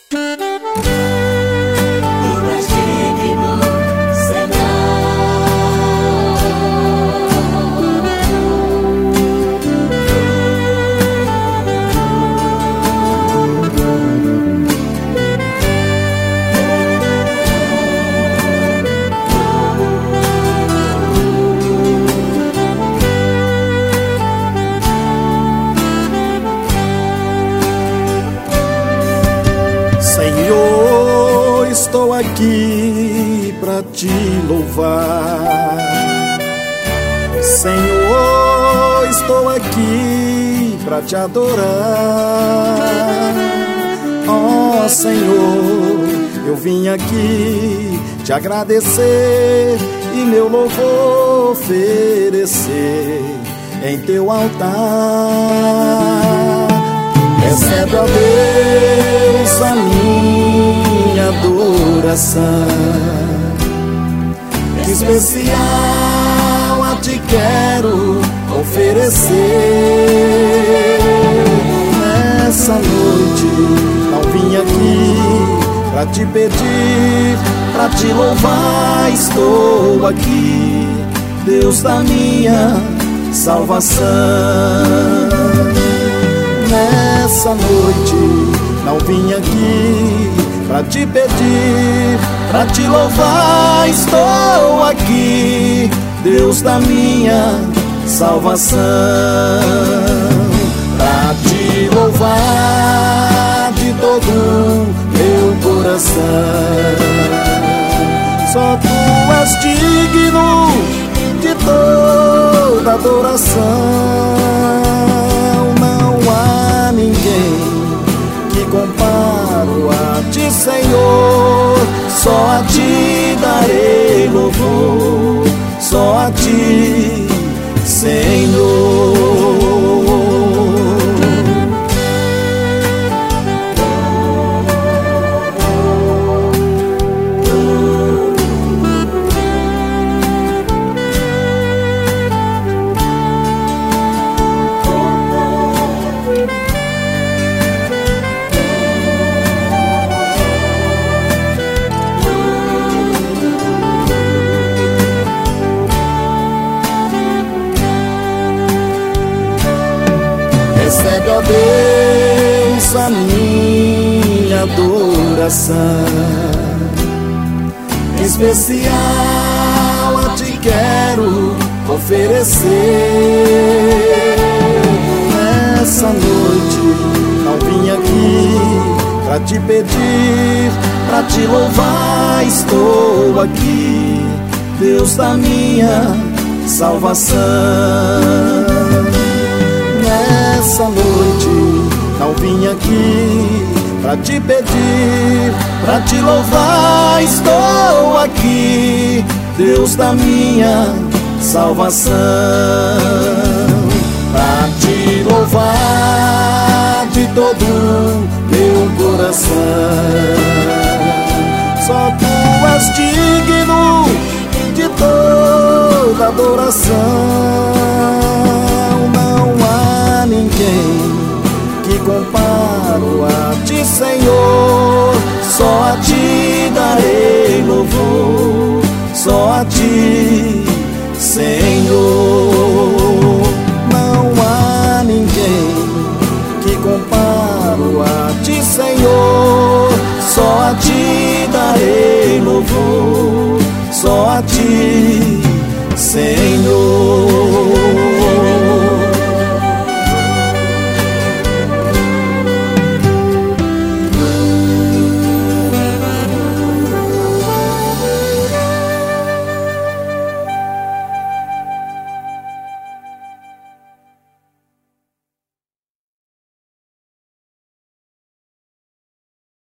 Senhor, estou aqui pra te louvar. Senhor, estou aqui pra te adorar. Oh Senhor, eu vim aqui te agradecer e meu louvor oferecer em teu altar. Recebe, ó Deus, a minha adoração. Que especial a ti quero oferecer. Nessa noite não vim aqui pra te pedir, pra te louvar. Estou aqui, Deus da minha salvação. Nessa noite não vim aqui pra te pedir, pra te louvar. Estou aqui, Deus da minha salvação. Pra te louvar de todo meu coração. Só tu és digno de toda adoração. Ninguém que comparo a ti, Senhor. Só a ti darei louvor, só a ti, Senhor. Recebe, ó Deus, a minha adoração. Especial a ti quero oferecer. Nessa noite não vim aqui pra te pedir, pra te louvar. Estou aqui, Deus da minha salvação. Nessa noite não vim aqui pra te pedir, pra te louvar. Estou aqui, Deus da minha salvação. Pra te louvar de todo meu coração. Só tu és digno de toda adoração. Ninguém que comparo a ti, Senhor. Só a ti darei louvor, só a ti, Senhor. Não há ninguém que comparo a ti, Senhor. Só a ti darei louvor, só a ti, Senhor.